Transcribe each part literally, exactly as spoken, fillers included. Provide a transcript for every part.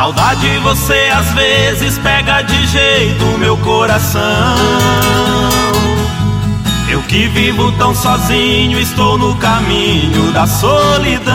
Saudade, você às vezes pega de jeito meu coração. Eu que vivo tão sozinho, estou no caminho da solidão.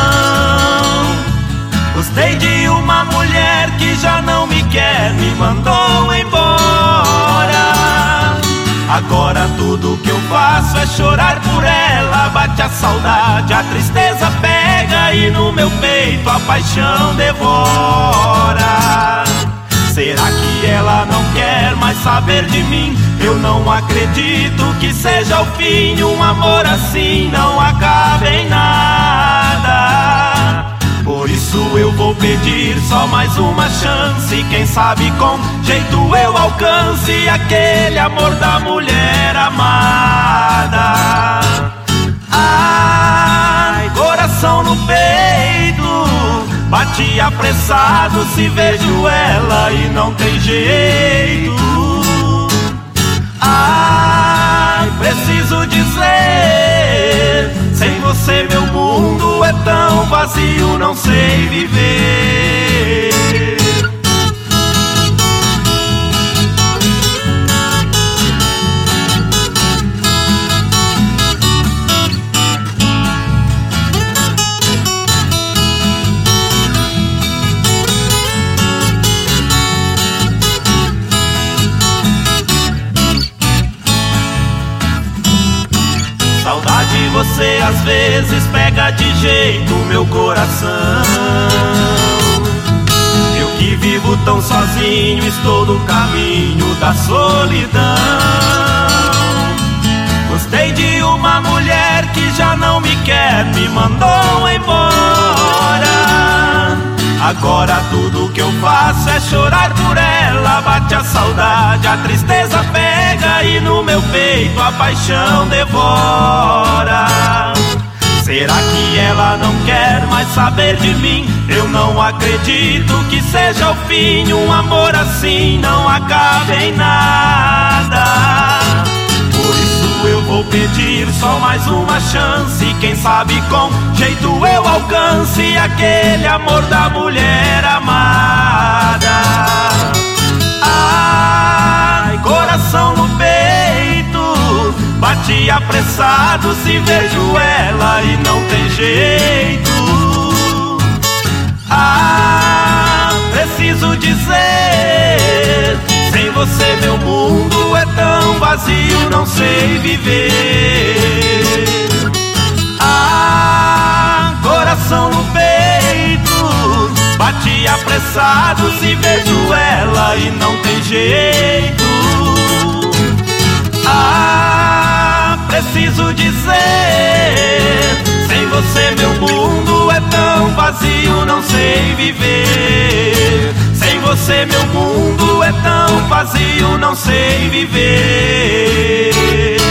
Gostei de uma mulher que já não me quer, me mandou embora. Agora tudo que eu faço é chorar por ela. Bate a saudade, a tristeza pega e no meu peito a paixão devora. Será que ela não quer mais saber de mim? Eu não acredito que seja o fim. Um amor assim não acaba em nada. Por isso eu vou pedir só mais uma chance. Quem sabe com jeito eu alcance aquele amor da mulher amada. Ai, coração no peito, bate apressado se vejo ela e não tem jeito. Ai, preciso dizer, sem você meu mundo é tão vazio, não sei viver. Saudade, você às vezes pega de jeito meu coração. Eu que vivo tão sozinho, estou no caminho da solidão. Gostei de uma mulher que já não me quer, me mandou embora. Agora tudo que eu faço é chorar por ela. Bate a saudade, a tristeza pega e no meu peito a paixão devora. Será que ela não quer mais saber de mim? Eu não acredito que seja o fim. Um amor assim não acaba em nada. Por isso eu vou pedir só mais uma chance. Quem sabe com jeito eu alcance aquele amor da mulher amada. Ai, coração no peito, bate apressado se vejo ela e não tem jeito. Ah, preciso dizer, sem você meu mundo é tão vazio, não sei viver. Ah, coração no peito, bate apressado se vejo ela e não tem jeito. Ah, preciso dizer, sem você meu mundo é tão vazio, não sei viver. Sem você meu mundo é tão vazio, não sei viver.